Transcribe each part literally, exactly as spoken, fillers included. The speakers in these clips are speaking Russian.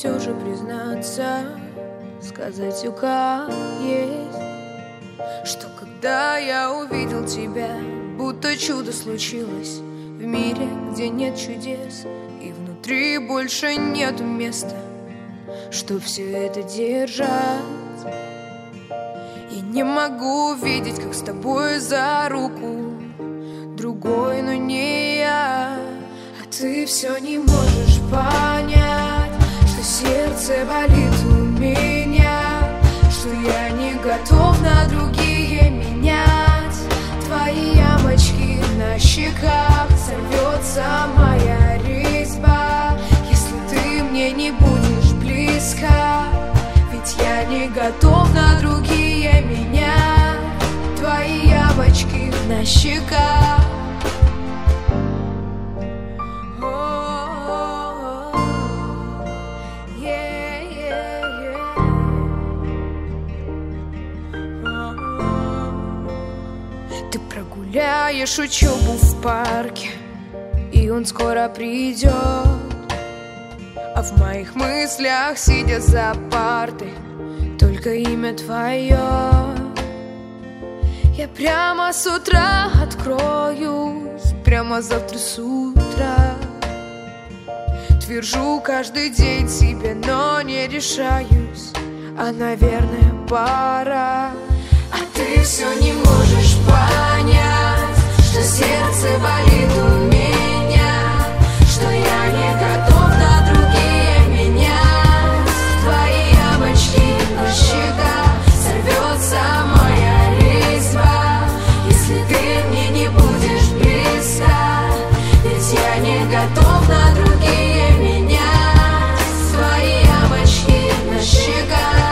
все же признаться, сказать все как есть, что когда я увидел тебя, будто чудо случилось в мире, где нет чудес, и внутри больше нету места, чтоб все это держать. Я не могу видеть, как с тобой за руку другой, но не я. А ты все не можешь понять, что сердце болит у меня, что я не готов на другие менять. Твои ямочки на щеках, сорвется моя резьба, если ты мне не будешь близко. Ведь я не готов на другие менять. Твои ямочки на щеках. Ты прогуляешь учебу в парке, и он скоро придет. А в моих мыслях, сидя за партой, только имя твое. Я прямо с утра откроюсь, прямо завтра с утра. Твержу каждый день себе, но не решаюсь. А, наверное, пора. А ты все не можешь понять, что сердце болит у меня, что я не готов на другие менять. Твои ямочки на щеках, сорвется моя резьба, если ты мне не будешь близко. Ведь я не готов на другие менять. Твои ямочки на щеках.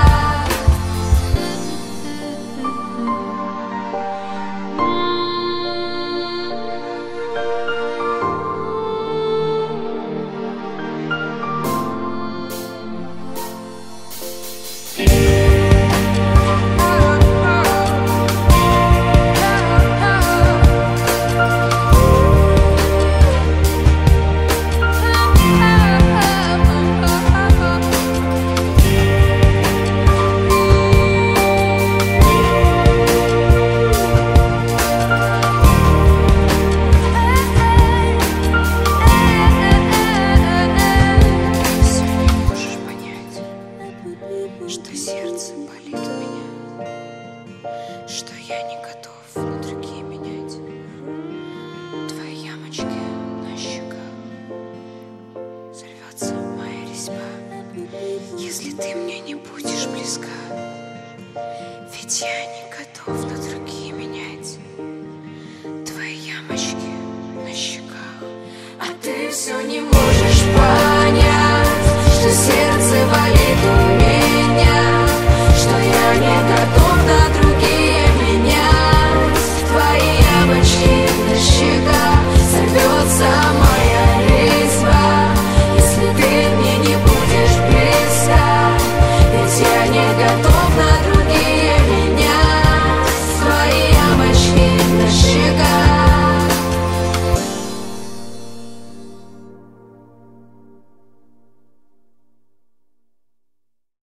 Что сердце болит у меня, что я не готов на другие менять. Твои ямочки на щеках, сорвется моя резьба, если ты мне не будешь близка. Ведь я не готов на другие менять. Твои ямочки на щеках. А ты все не можешь понять, что сердце болит